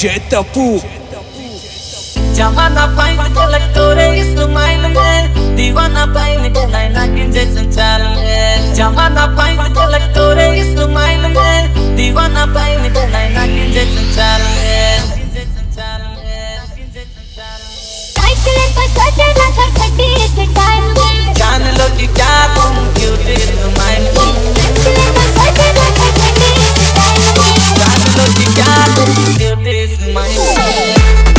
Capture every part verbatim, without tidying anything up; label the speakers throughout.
Speaker 1: DJ Tapu.
Speaker 2: जमाना pine झलक तोरे स्माइल में, दीवाना पाइन के नैना के जैसन चाल में। जमाना पाइन झलक तोरे स्माइल में, दीवाना पाइन के नैना के जैसन चाल में। जान लो कि क्या तुम क्यूट स्माइल में, जान लो कि क्या तुम क्यूट स्माइल में।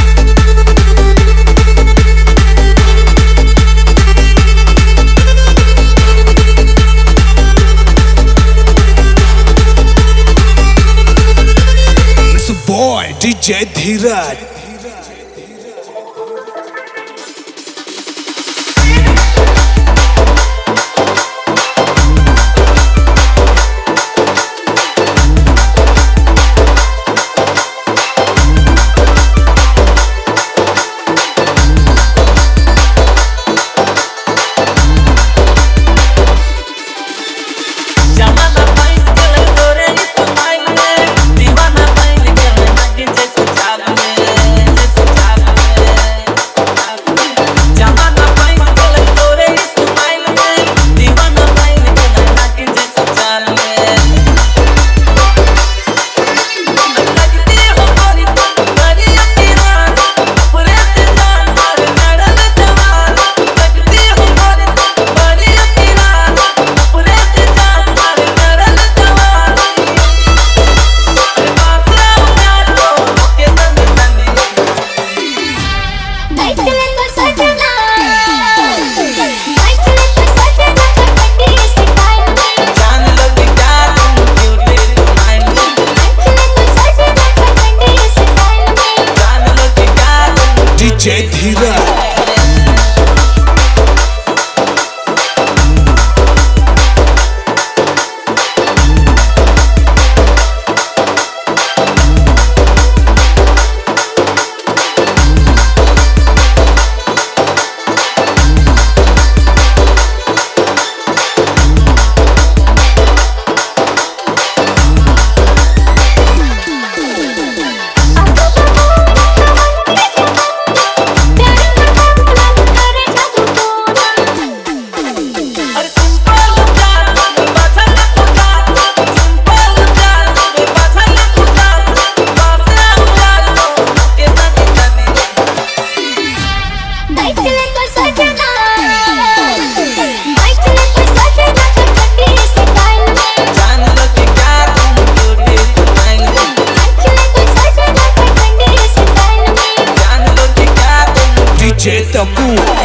Speaker 1: Boy DJ Dheeraj. DJ Dheeraj. DJ Tapu.